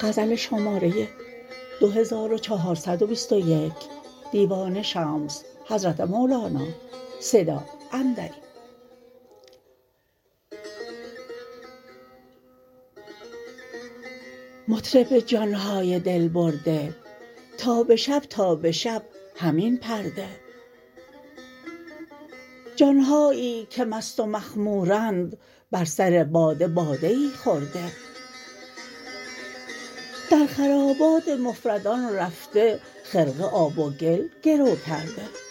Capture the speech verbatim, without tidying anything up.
غزل شماره دو هزار و چهارصد و بیست و یک دیوان شمس حضرت مولانا صدا اندری. مطرب جانهای دل برده، تا به شب تا به شب همین پرده. جانهایی که مست و مخمورند، بر سر باده باده ای خورده. در خرابات مفردان رفته، خرقه آب و گل گرو کرده.